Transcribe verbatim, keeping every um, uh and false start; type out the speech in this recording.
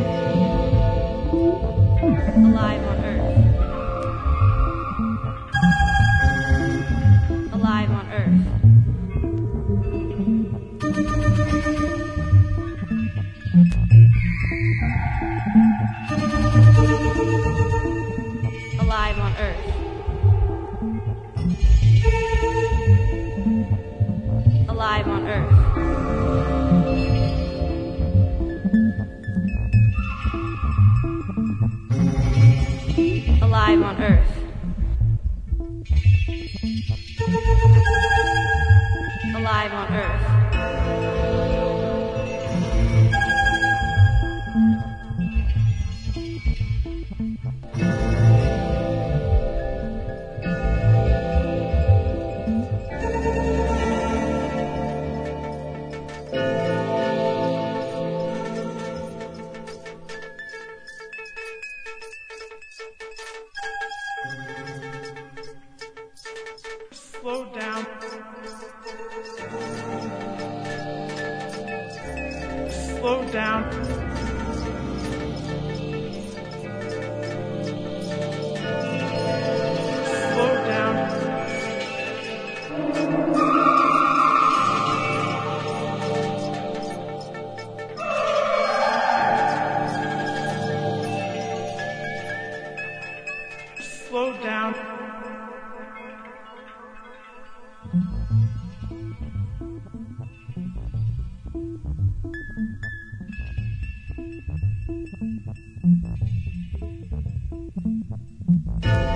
Alive on Earth. Alive on Earth. Alive on Earth. Alive on Earth. Alive on Earth. Alive on Earth. Slow down. Slow down. Slow down. Slow down. Alive